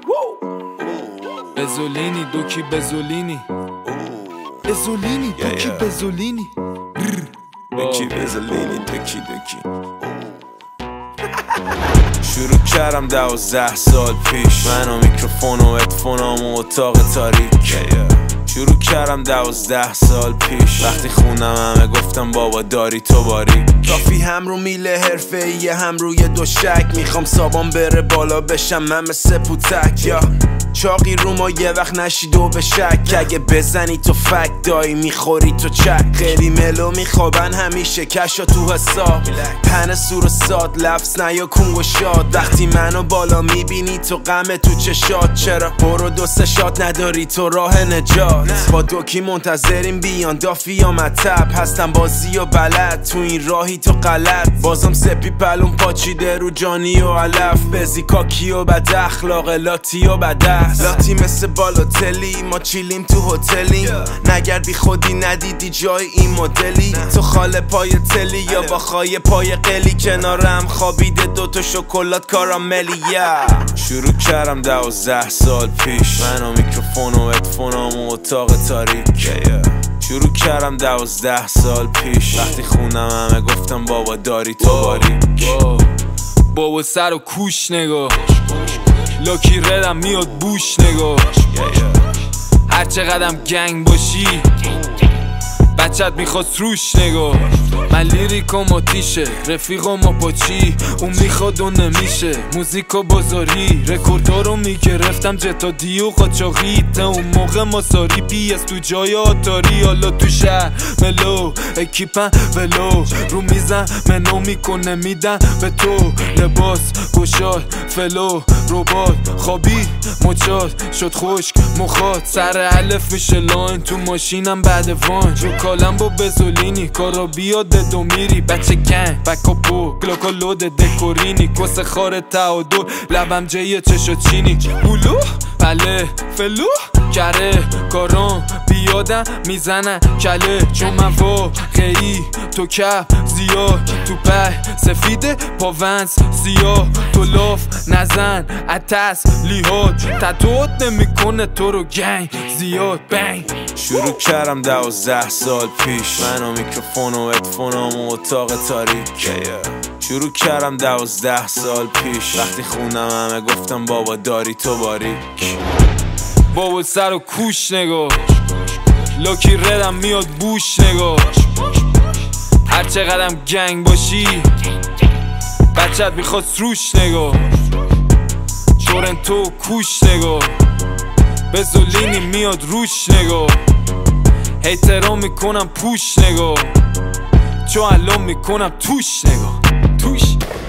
بزولینی دوکی بزولینی بزولینی دوکی بزولینی دوکی بزولینی دوکی شروع کردم 12 سال پیش من و میکروفون و ادفونام و اتاق تاریک شروع کردم 12 سال پیش وقتی خونم همه گفتم بابا داری تو باری کافی هم رو میله حرفه‌ای هم روی دوشک میخوام سابان بره بالا بشم من مثل پوتک یا چاقی رو ما یه وقت نشید و به شک اگه بزنی تو فک دایی میخوری تو چک خیلی ملو میخوابن همیشه کشا تو حساب پن سور و ساد لفظ نیا کنگ و شاد وقتی منو بالا میبینی تو غم تو چشات چرا برو دو سه شات نداری تو راه نجات با دوکی منتظریم بیان دافی یا مطب هستم بازی و بلد تو این راهی تو غلط بازم سپی پلون پاچیده رو جانی و علف بزی کاکی و بد اخلاق لاتی و بد لاتی مثل بالاتلی ما چیلیم تو هتلیم نگرد بی خودی ندیدی جای این مدلی تو خاله پای تلی یا با خای پای قلی کنارم خوابیده دوتا شکلات کاراملی شروع کردم 12 سال پیش من و میکروفون و ادفونام و اتاق تاریک شروع کردم 12 سال پیش وقتی خونم همه گفتم بابا داری تو باری بابا سر و کوش نگاه لاکی ردم میاد بوش نگاه هر چقدرم گنگ باشی بچت میخواد روش نگاه من لیریکم آتیشه رفیقم پاچی اون میخواد و نمیشه موزیکو بازاری رکوردها رو میگرفتم جتا دی و قاچاقی اون موقع ماساری پی اس تو جای آتاری حالا تو شهر ملو اکیپن ولو رو میزن منو میکنه میدن به تو لباس گشاد فلو روبات خوابی مچاد شد خشک مخاط سر علف میشه لاین تو ماشینم بعد وان رو کالم با بزولینی کارا بیاد دو میری بچه گنگ بکاپو گلاکا لود دکورینی کس خار تعادل لبم جیه چشا چینی بولو بله فلو کره کارام بیادم میزنن کله چون من واقعی تو کپ زیاد تو په سفیده پاونس سیاه تو لاف نزن اتس لیهات تتوت نمیکنه تو رو گنگ زیاد بنگ شروع کردم 12 سال پیش من و میکروفون و ادفونام و اتاق تاریک شروع کردم 12 سال پیش وقتی خونم همه گفتم بابا داری تو باری بابا سر و کوش نگاه لاکی ردم میاد بوش نگاه هر چقدرم گنگ باشی بچت میخواد روش نگاه تورنتو کوش نگاه بزولینی میاد روش نگاه هیترام میکنم پوش نگاه چو الان میکنم توش نگاه توش